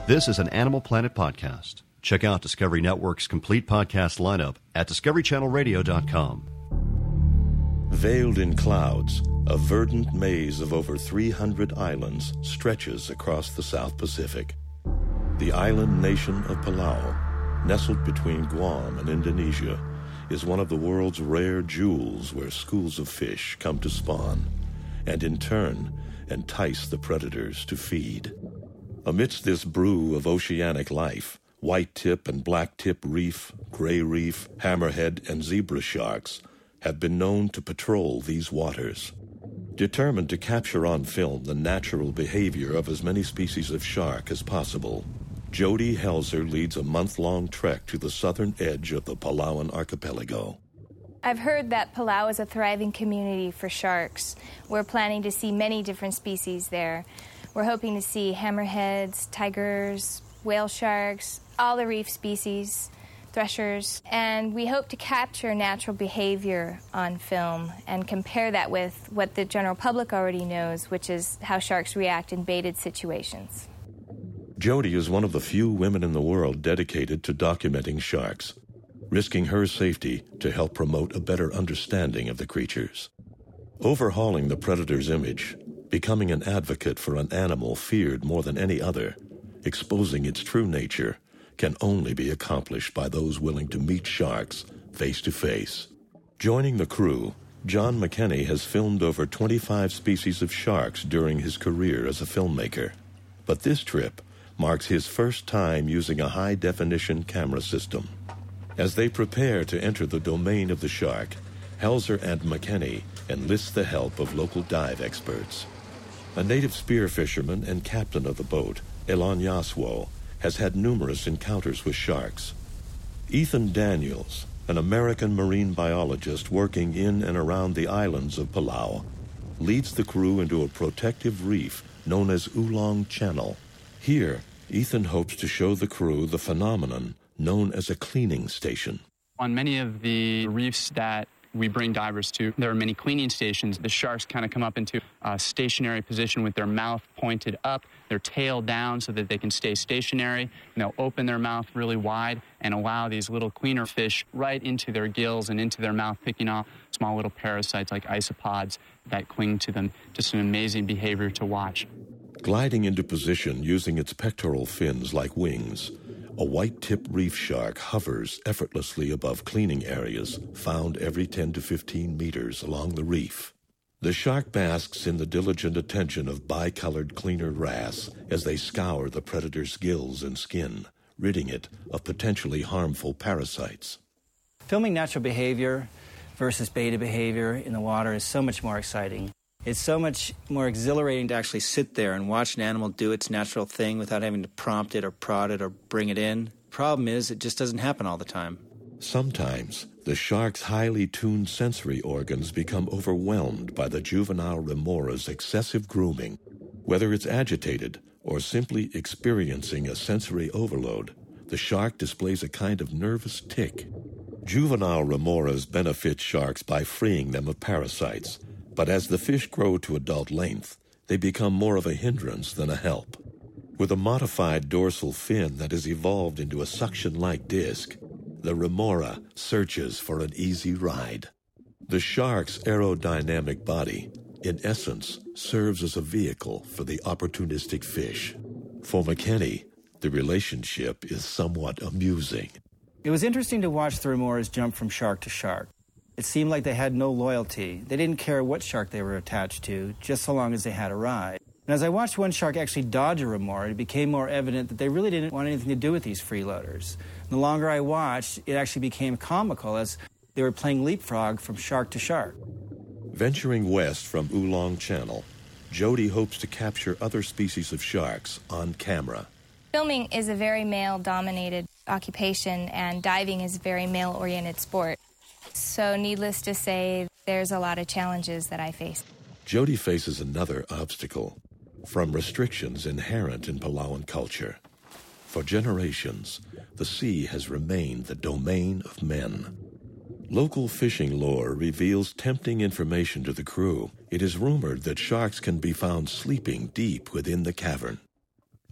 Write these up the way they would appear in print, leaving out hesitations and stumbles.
This is an Animal Planet podcast. Check out Discovery Network's complete podcast lineup at discoverychannelradio.com. Veiled in clouds, a verdant maze of over 300 islands stretches across the South Pacific. The island nation of Palau, nestled between Guam and Indonesia, is one of the world's rare jewels where schools of fish come to spawn and, in turn, entice the predators to feed. Amidst this brew of oceanic life, white-tip and black-tip reef, gray reef, hammerhead, and zebra sharks have been known to patrol these waters. Determined to capture on film the natural behavior of as many species of shark as possible, Jody Helzer leads a month-long trek to the southern edge of the Palauan archipelago. I've heard that Palau is a thriving community for sharks. We're planning to see many different species there. We're hoping to see hammerheads, tigers, whale sharks, all the reef species, threshers, and we hope to capture natural behavior on film and compare that with what the general public already knows, which is how sharks react in baited situations. Jody is one of the few women in the world dedicated to documenting sharks, risking her safety to help promote a better understanding of the creatures. Overhauling the predator's image, becoming an advocate for an animal feared more than any other, exposing its true nature, can only be accomplished by those willing to meet sharks face to face. Joining the crew, John McKenney has filmed over 25 species of sharks during his career as a filmmaker. But this trip marks his first time using a high-definition camera system. As they prepare to enter the domain of the shark, Helzer and McKenney enlist the help of local dive experts. A native spear fisherman and captain of the boat, Elon Yaswo, has had numerous encounters with sharks. Ethan Daniels, an American marine biologist working in and around the islands of Palau, leads the crew into a protective reef known as Oolong Channel. Here, Ethan hopes to show the crew the phenomenon known as a cleaning station. On many of the reefs that we bring divers to, there are many cleaning stations. The sharks kind of come up into a stationary position with their mouth pointed up, their tail down so that they can stay stationary. And they'll open their mouth really wide and allow these little cleaner fish right into their gills and into their mouth, picking off small little parasites like isopods that cling to them. Just an amazing behavior to watch. Gliding into position using its pectoral fins like wings, a white-tip reef shark hovers effortlessly above cleaning areas found every 10 to 15 meters along the reef. The shark basks in the diligent attention of bicolored cleaner wrasse as they scour the predator's gills and skin, ridding it of potentially harmful parasites. Filming natural behavior versus beta behavior in the water is so much more exciting. It's so much more exhilarating to actually sit there and watch an animal do its natural thing without having to prompt it or prod it or bring it in. Problem is, it just doesn't happen all the time. Sometimes, the shark's highly tuned sensory organs become overwhelmed by the juvenile remora's excessive grooming. Whether it's agitated or simply experiencing a sensory overload, the shark displays a kind of nervous tic. Juvenile remoras benefit sharks by freeing them of parasites, but as the fish grow to adult length, they become more of a hindrance than a help. With a modified dorsal fin that has evolved into a suction-like disc, the remora searches for an easy ride. The shark's aerodynamic body, in essence, serves as a vehicle for the opportunistic fish. For McKenney, the relationship is somewhat amusing. It was interesting to watch the remoras jump from shark to shark. It seemed like they had no loyalty. They didn't care what shark they were attached to, just so long as they had a ride. And as I watched one shark actually dodge a remora, it became more evident that they really didn't want anything to do with these freeloaders. The longer I watched, it actually became comical as they were playing leapfrog from shark to shark. Venturing west from Oolong Channel, Jody hopes to capture other species of sharks on camera. Filming is a very male-dominated occupation, and diving is a very male-oriented sport. So needless to say, there's a lot of challenges that I face. Jody faces another obstacle from restrictions inherent in Palauan culture. For generations, the sea has remained the domain of men. Local fishing lore reveals tempting information to the crew. It is rumored that sharks can be found sleeping deep within the cavern.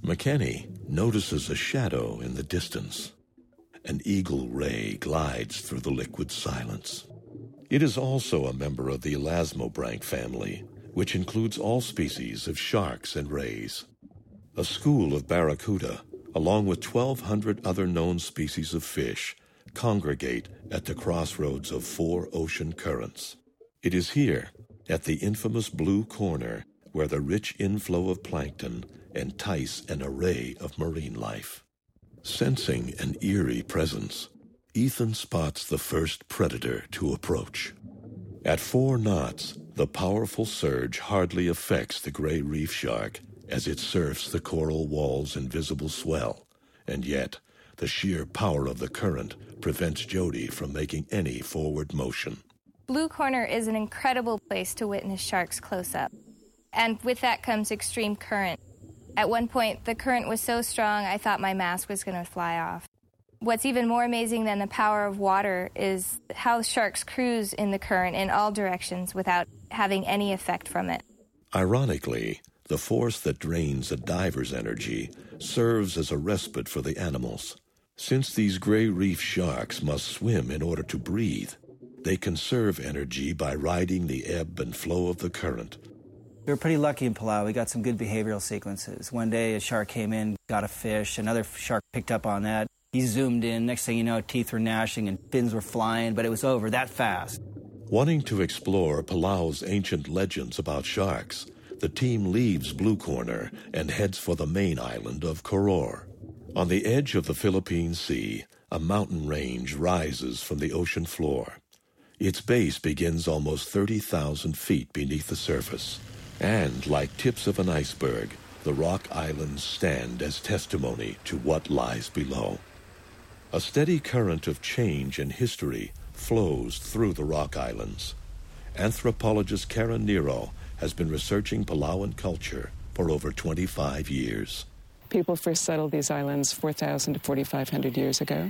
McKenney notices a shadow in the distance. An eagle ray glides through the liquid silence. It is also a member of the elasmobranch family, which includes all species of sharks and rays. A school of barracuda, along with 1,200 other known species of fish, congregate at the crossroads of 4 ocean currents. It is here, at the infamous Blue Corner, where the rich inflow of plankton entice an array of marine life. Sensing an eerie presence, Ethan spots the first predator to approach. At 4 knots, the powerful surge hardly affects the gray reef shark as it surfs the coral wall's invisible swell, and yet the sheer power of the current prevents Jody from making any forward motion. Blue Corner is an incredible place to witness sharks close up, and with that comes extreme current. At one point, the current was so strong I thought my mask was going to fly off. What's even more amazing than the power of water is how sharks cruise in the current in all directions without having any effect from it. Ironically, the force that drains a diver's energy serves as a respite for the animals. Since these gray reef sharks must swim in order to breathe, they conserve energy by riding the ebb and flow of the current. We were pretty lucky in Palau. We got some good behavioral sequences. One day a shark came in, got a fish. Another shark picked up on that. He zoomed in. Next thing you know, teeth were gnashing and fins were flying, but it was over that fast. Wanting to explore Palau's ancient legends about sharks, the team leaves Blue Corner and heads for the main island of Koror. On the edge of the Philippine Sea, a mountain range rises from the ocean floor. Its base begins almost 30,000 feet beneath the surface. And, like tips of an iceberg, the rock islands stand as testimony to what lies below. A steady current of change and history flows through the rock islands. Anthropologist Karen Nero has been researching Palauan culture for over 25 years. People first settled these islands 4,000 to 4,500 years ago,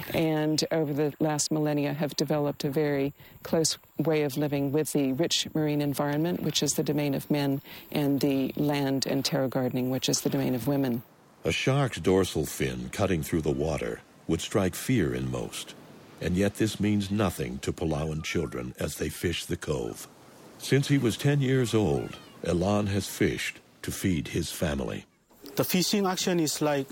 and over the last millennia have developed a very close way of living with the rich marine environment, which is the domain of men, and the land and terra gardening, which is the domain of women. A shark's dorsal fin cutting through the water would strike fear in most, and yet this means nothing to Palauan children as they fish the cove. Since he was 10 years old, Elan has fished to feed his family. The fishing action is like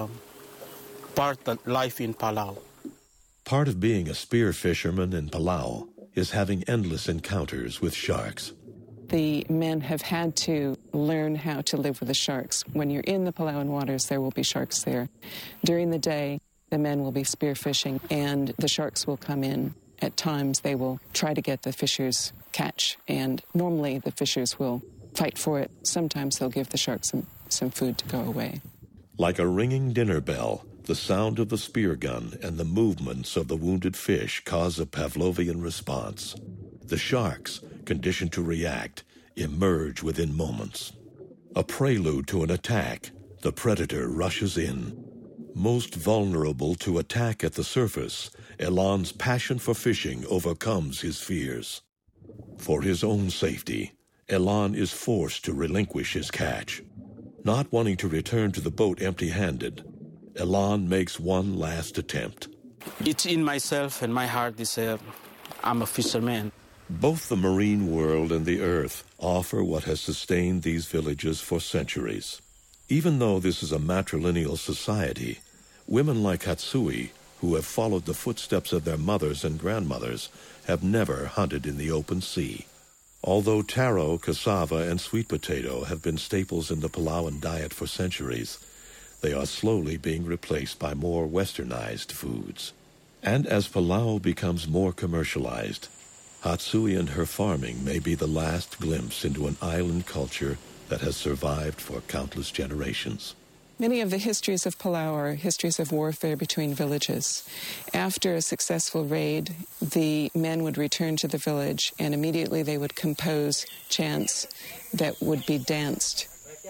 part of life in Palau. Part of being a spear fisherman in Palau is having endless encounters with sharks. The men have had to learn how to live with the sharks. When you're in the Palauan waters, there will be sharks there. During the day, the men will be spear fishing, and the sharks will come in. At times, they will try to get the fishers' catch, and normally the fishers will fight for it. Sometimes they'll give the sharks some food to go away. Like a ringing dinner bell, the sound of the spear gun and the movements of the wounded fish cause a Pavlovian response. The sharks, conditioned to react, emerge within moments. A prelude to an attack, the predator rushes in. Most vulnerable to attack at the surface, Elan's passion for fishing overcomes his fears. For his own safety, Elan is forced to relinquish his catch. Not wanting to return to the boat empty-handed, Elan makes one last attempt. It's in myself and my heart is I'm a fisherman. Both the marine world and the earth offer what has sustained these villages for centuries. Even though this is a matrilineal society, women like Hatsui, who have followed the footsteps of their mothers and grandmothers, have never hunted in the open sea. Although taro, cassava, and sweet potato have been staples in the Palauan diet for centuries, they are slowly being replaced by more westernized foods. And as Palau becomes more commercialized, Hatsui and her farming may be the last glimpse into an island culture that has survived for countless generations. Many of the histories of Palau are histories of warfare between villages. After a successful raid, the men would return to the village and immediately they would compose chants that would be danced.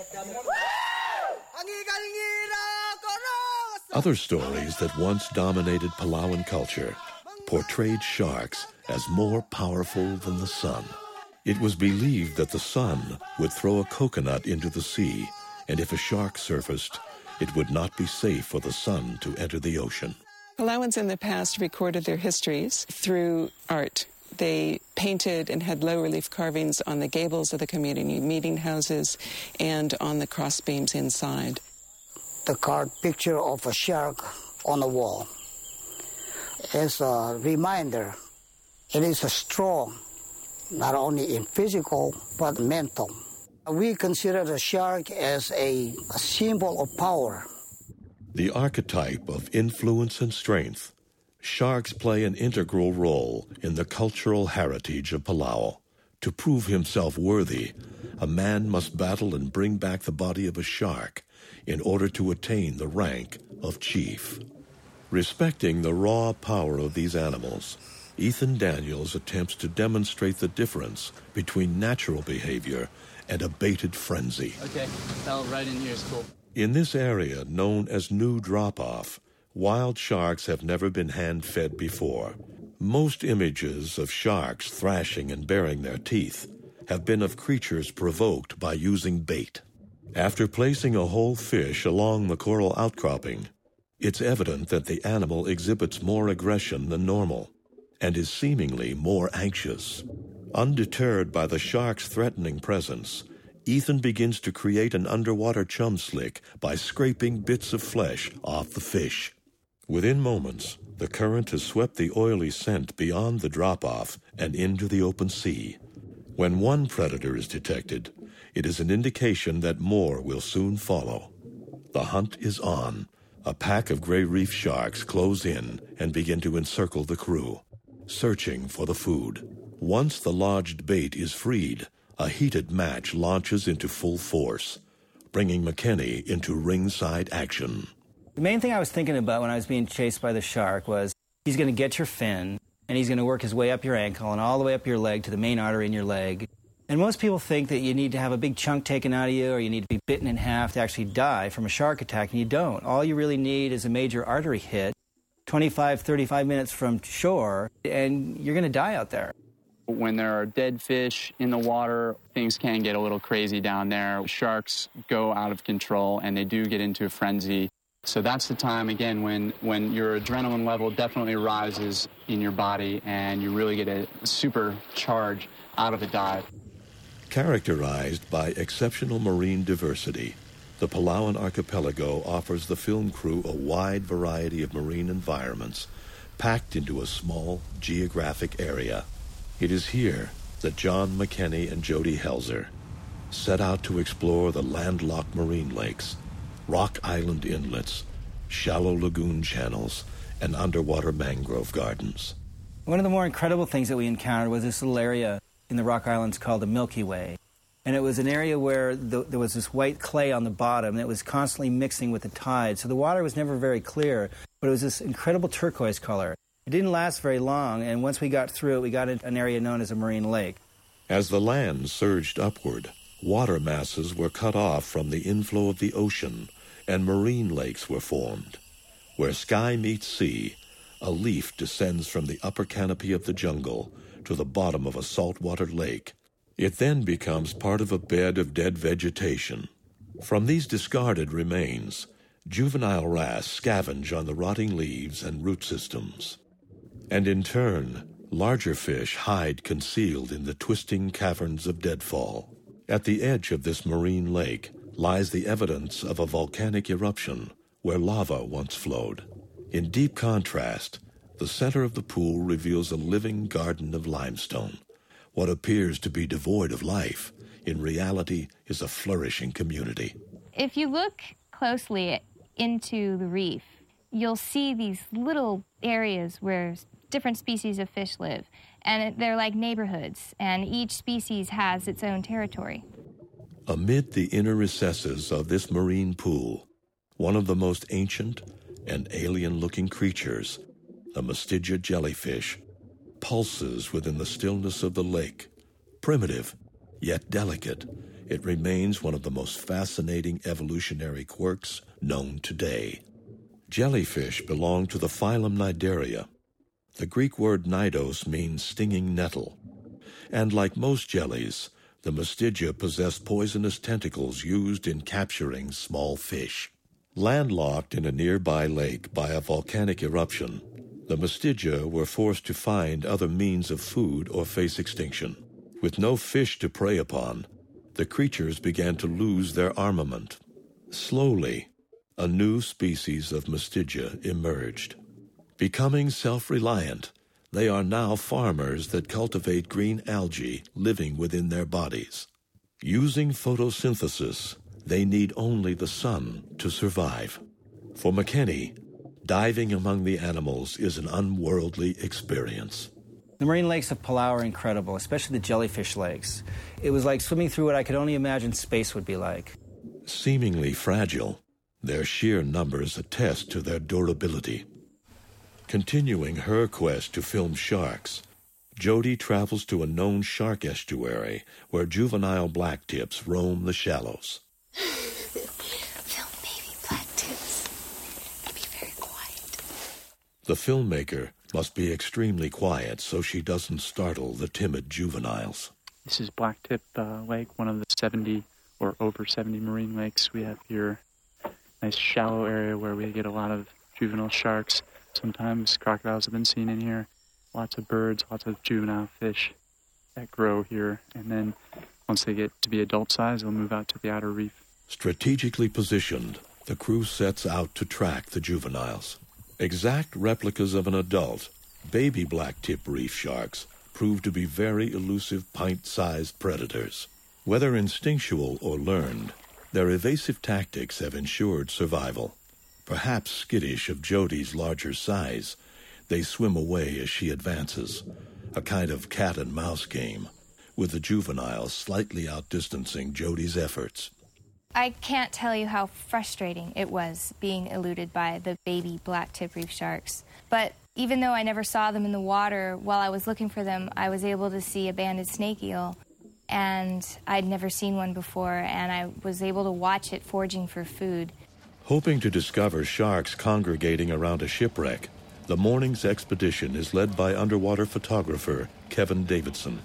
Other stories that once dominated Palauan culture portrayed sharks as more powerful than the sun. It was believed that the sun would throw a coconut into the sea and if a shark surfaced, it would not be safe for the sun to enter the ocean. Palauans in the past recorded their histories through art. They painted and had low-relief carvings on the gables of the community meeting houses and on the crossbeams inside. The carved picture of a shark on the wall is a reminder. It is a strong, not only in physical, but mental. We consider the shark as a symbol of power. The archetype of influence and strength, sharks play an integral role in the cultural heritage of Palau. To prove himself worthy, a man must battle and bring back the body of a shark in order to attain the rank of chief. Respecting the raw power of these animals, Ethan Daniels attempts to demonstrate the difference between natural behavior and a baited frenzy. Okay, fell right in here is cool. In this area, known as New Drop-Off, wild sharks have never been hand-fed before. Most images of sharks thrashing and baring their teeth have been of creatures provoked by using bait. After placing a whole fish along the coral outcropping, it's evident that the animal exhibits more aggression than normal and is seemingly more anxious. Undeterred by the shark's threatening presence, Ethan begins to create an underwater chum slick by scraping bits of flesh off the fish. Within moments, the current has swept the oily scent beyond the drop-off and into the open sea. When one predator is detected, it is an indication that more will soon follow. The hunt is on. A pack of gray reef sharks close in and begin to encircle the crew, searching for the food. Once the lodged bait is freed, a heated match launches into full force, bringing McKenney into ringside action. The main thing I was thinking about when I was being chased by the shark was he's going to get your fin, and he's going to work his way up your ankle and all the way up your leg to the main artery in your leg. And most people think that you need to have a big chunk taken out of you or you need to be bitten in half to actually die from a shark attack, and you don't. All you really need is a major artery hit, 25, 35 minutes from shore, and you're going to die out there. When there are dead fish in the water, things can get a little crazy down there. Sharks go out of control, and they do get into a frenzy. So that's the time, again, when your adrenaline level definitely rises in your body, and you really get a super charge out of a dive. Characterized by exceptional marine diversity, the Palauan archipelago offers the film crew a wide variety of marine environments packed into a small geographic area. It is here that John McKenney and Jody Helzer set out to explore the landlocked marine lakes, rock island inlets, shallow lagoon channels, and underwater mangrove gardens. One of the more incredible things that we encountered was this little area in the Rock Islands called the Milky Way. And it was an area where there was this white clay on the bottom that was constantly mixing with the tide. So the water was never very clear, but it was this incredible turquoise color. It didn't last very long, and once we got through it, we got into an area known as a marine lake. As the land surged upward, water masses were cut off from the inflow of the ocean, and marine lakes were formed. Where sky meets sea, a leaf descends from the upper canopy of the jungle to the bottom of a saltwater lake. It then becomes part of a bed of dead vegetation. From these discarded remains, juvenile wrasse scavenge on the rotting leaves and root systems. And in turn, larger fish hide concealed in the twisting caverns of deadfall. At the edge of this marine lake lies the evidence of a volcanic eruption where lava once flowed. In deep contrast, the center of the pool reveals a living garden of limestone. What appears to be devoid of life, in reality, is a flourishing community. If you look closely into the reef, you'll see these little areas where different species of fish live, and they're like neighborhoods, and each species has its own territory. Amid the inner recesses of this marine pool, one of the most ancient and alien-looking creatures, the Mastigia jellyfish, pulses within the stillness of the lake. Primitive, yet delicate, it remains one of the most fascinating evolutionary quirks known today. Jellyfish belong to the phylum Cnidaria. The Greek word cnidos means stinging nettle, and like most jellies, the mastigia possess poisonous tentacles used in capturing small fish. Landlocked in a nearby lake by a volcanic eruption, the mastigia were forced to find other means of food or face extinction. With no fish to prey upon, the creatures began to lose their armament. Slowly, a new species of mastigia emerged. Becoming self-reliant, they are now farmers that cultivate green algae living within their bodies. Using photosynthesis, they need only the sun to survive. For McKinney, diving among the animals is an unworldly experience. The marine lakes of Palau are incredible, especially the jellyfish lakes. It was like swimming through what I could only imagine space would be like. Seemingly fragile, their sheer numbers attest to their durability. Continuing her quest to film sharks, Jody travels to a known shark estuary where juvenile blacktips roam the shallows. Film baby blacktips. Be very quiet. The filmmaker must be extremely quiet so she doesn't startle the timid juveniles. This is Blacktip Lake, one of the 70 or over 70 marine lakes we have here. Nice shallow area where we get a lot of juvenile sharks. Sometimes crocodiles have been seen in here. Lots of birds, lots of juvenile fish that grow here. And then once they get to be adult size, they'll move out to the outer reef. Strategically positioned, the crew sets out to track the juveniles. Exact replicas of an adult, baby blacktip reef sharks prove to be very elusive pint-sized predators. Whether instinctual or learned, their evasive tactics have ensured survival. Perhaps skittish of Jody's larger size, they swim away as she advances, a kind of cat-and-mouse game, with the juveniles slightly outdistancing Jody's efforts. I can't tell you how frustrating it was being eluded by the baby blacktip reef sharks. But even though I never saw them in the water, while I was looking for them, I was able to see a banded snake eel. And I'd never seen one before, and I was able to watch it foraging for food. Hoping to discover sharks congregating around a shipwreck, the morning's expedition is led by underwater photographer Kevin Davidson.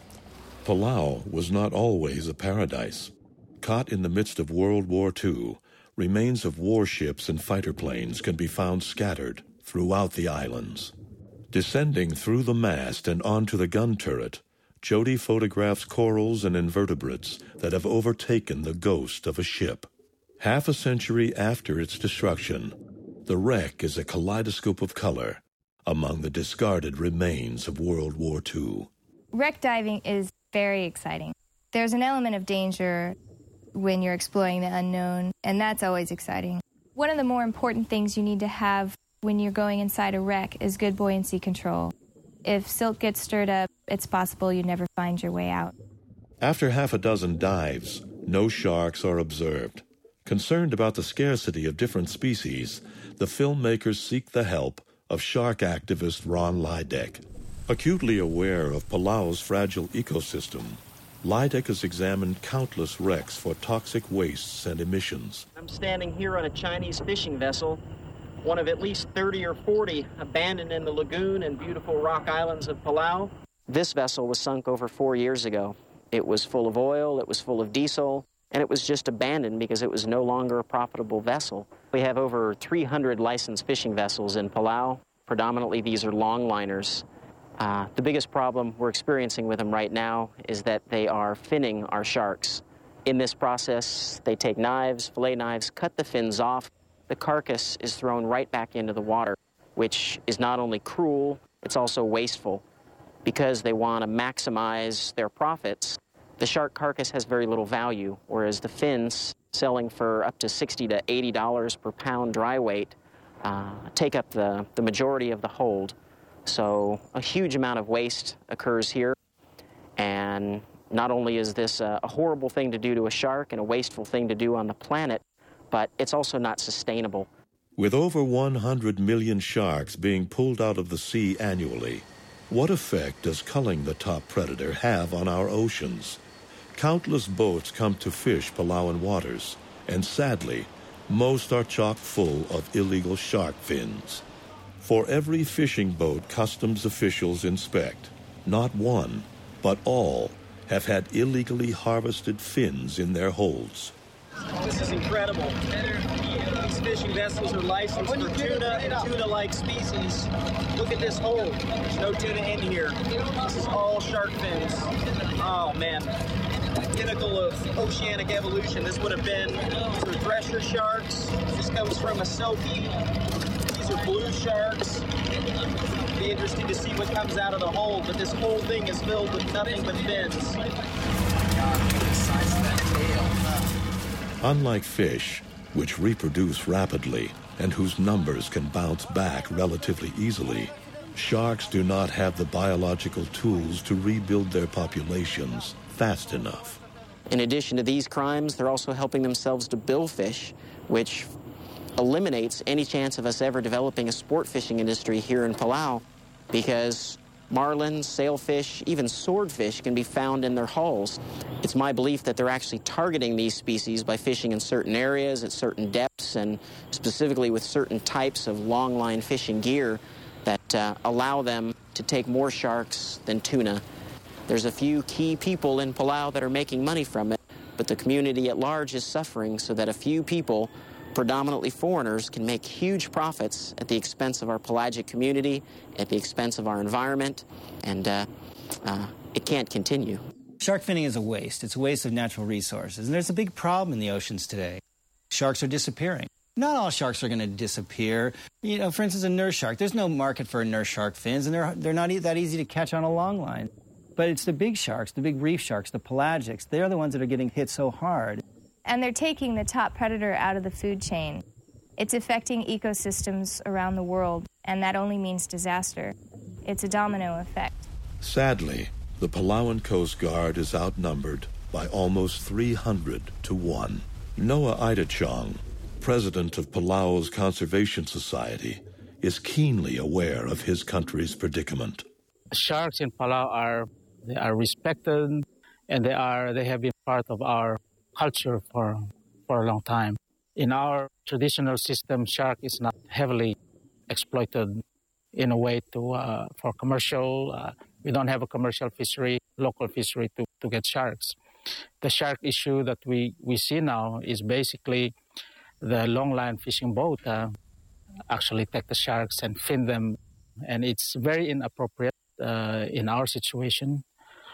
Palau was not always a paradise. Caught in the midst of World War II, remains of warships and fighter planes can be found scattered throughout the islands. Descending through the mast and onto the gun turret, Jody photographs corals and invertebrates that have overtaken the ghost of a ship. Half a century after its destruction, the wreck is a kaleidoscope of color among the discarded remains of World War II. Wreck diving is very exciting. There's an element of danger when you're exploring the unknown, and that's always exciting. One of the more important things you need to have when you're going inside a wreck is good buoyancy control. If silt gets stirred up, it's possible you never find your way out. After half a dozen dives, no sharks are observed. Concerned about the scarcity of different species, the filmmakers seek the help of shark activist Ron Lydek. Acutely aware of Palau's fragile ecosystem, Lydek has examined countless wrecks for toxic wastes and emissions. I'm standing here on a Chinese fishing vessel, one of at least 30 or 40 abandoned in the lagoon and beautiful rock islands of Palau. This vessel was sunk over 4 years ago. It was full of oil, it was full of diesel, and it was just abandoned because it was no longer a profitable vessel. We have over 300 licensed fishing vessels in Palau. Predominantly, these are longliners. The biggest problem we're experiencing with them right now is that they are finning our sharks. In this process, they take knives, fillet knives, cut the fins off. The carcass is thrown right back into the water, which is not only cruel, it's also wasteful. Because they want to maximize their profits, the shark carcass has very little value, whereas the fins, selling for up to $60 to $80 per pound dry weight, take up the majority of the hold. So a huge amount of waste occurs here, and not only is this a horrible thing to do to a shark and a wasteful thing to do on the planet, but it's also not sustainable. With over 100 million sharks being pulled out of the sea annually, what effect does culling the top predator have on our oceans? Countless boats come to fish Palauan waters, and sadly, most are chock full of illegal shark fins. For every fishing boat customs officials inspect, not one, but all, have had illegally harvested fins in their holds. This is incredible. These fishing vessels are licensed for tuna and tuna-like species. Look at this hole. There's no tuna in here. This is all shark fins. Oh, man. Pinnacle of oceanic evolution. This would have been, these are thresher sharks. This comes from a selkie. These are blue sharks. It'll be interesting to see what comes out of the hole, but this whole thing is filled with nothing but fins. Unlike fish, which reproduce rapidly and whose numbers can bounce back relatively easily, sharks do not have the biological tools to rebuild their populations fast enough. In addition to these crimes, they're also helping themselves to billfish, which eliminates any chance of us ever developing a sport fishing industry here in Palau, because marlins, sailfish, even swordfish can be found in their hulls. It's my belief that they're actually targeting these species by fishing in certain areas at certain depths and specifically with certain types of long-line fishing gear that allow them to take more sharks than tuna. There's a few key people in Palau that are making money from it, but the community at large is suffering so that a few people, predominantly foreigners, can make huge profits at the expense of our pelagic community, at the expense of our environment, and it can't continue. Shark finning is a waste. It's a waste of natural resources. And there's a big problem in the oceans today. Sharks are disappearing. Not all sharks are going to disappear. You know, for instance, a nurse shark. There's no market for nurse shark fins, and they're not that easy to catch on a long line. But it's the big sharks, the big reef sharks, the pelagics. They're the ones that are getting hit so hard. And they're taking the top predator out of the food chain. It's affecting ecosystems around the world, and that only means disaster. It's a domino effect. Sadly, the Palauan Coast Guard is outnumbered by almost 300 to 1. Noah Idachong, president of Palau's Conservation Society, is keenly aware of his country's predicament. Sharks in Palau are respected, and they have been part of our culture for a long time. In our traditional system, shark is not heavily exploited in a way for commercial. We don't have a commercial fishery, local fishery to get sharks. The shark issue that we see now is basically the long line fishing boat actually take the sharks and fin them, and it's very inappropriate in our situation.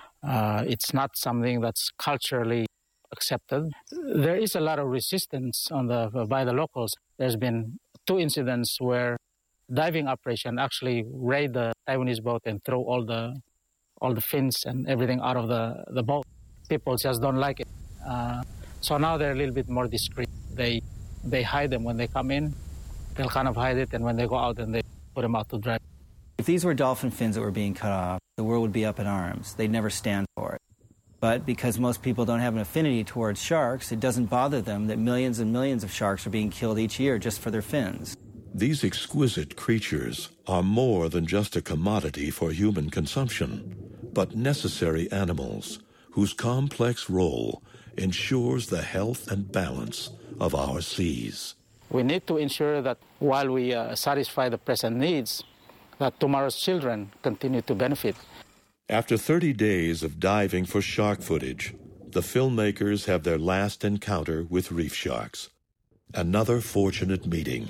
It's not something that's culturally accepted. There is a lot of resistance by the locals. There's been 2 incidents where diving operation actually raid the Taiwanese boat and throw all the fins and everything out of the boat. People just don't like it. So now they're a little bit more discreet. They hide them when they come in. They'll kind of hide it, and when they go out, then they put them out to dry. If these were dolphin fins that were being cut off, the world would be up in arms. They'd never stand for it. But because most people don't have an affinity towards sharks, it doesn't bother them that millions and millions of sharks are being killed each year just for their fins. These exquisite creatures are more than just a commodity for human consumption, but necessary animals whose complex role ensures the health and balance of our seas. We need to ensure that while we satisfy the present needs, that tomorrow's children continue to benefit. After 30 days of diving for shark footage, the filmmakers have their last encounter with reef sharks. Another fortunate meeting.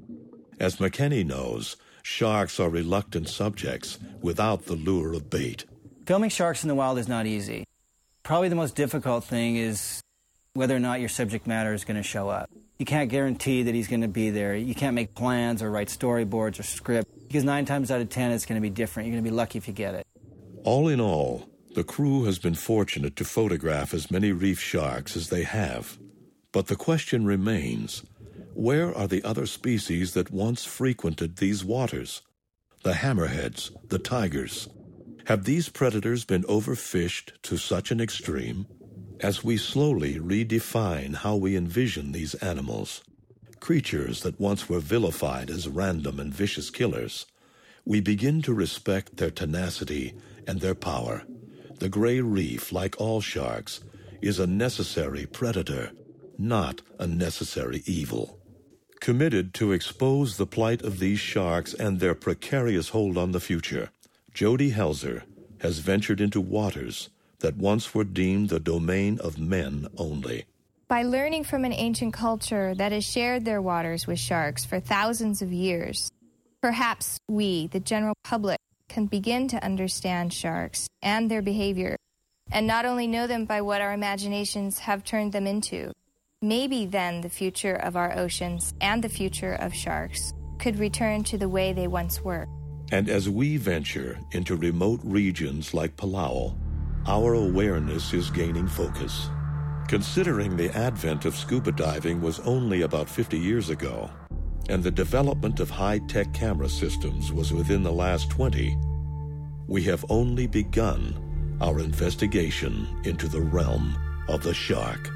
As McKenney knows, sharks are reluctant subjects without the lure of bait. Filming sharks in the wild is not easy. Probably the most difficult thing is whether or not your subject matter is going to show up. You can't guarantee that he's going to be there. You can't make plans or write storyboards or script, because 9 times out of 10 it's going to be different. You're going to be lucky if you get it. All in all, the crew has been fortunate to photograph as many reef sharks as they have. But the question remains, where are the other species that once frequented these waters? The hammerheads, the tigers. Have these predators been overfished to such an extreme? As we slowly redefine how we envision these animals, creatures that once were vilified as random and vicious killers, we begin to respect their tenacity and their power. The gray reef, like all sharks, is a necessary predator, not a necessary evil. Committed to expose the plight of these sharks and their precarious hold on the future, Jody Helzer has ventured into waters that once were deemed the domain of men only. By learning from an ancient culture that has shared their waters with sharks for thousands of years, perhaps we, the general public, can begin to understand sharks and their behavior, and not only know them by what our imaginations have turned them into. Maybe then the future of our oceans and the future of sharks could return to the way they once were. And as we venture into remote regions like Palau, our awareness is gaining focus. Considering the advent of scuba diving was only about 50 years ago, and the development of high-tech camera systems was within the last 20, we have only begun our investigation into the realm of the shark.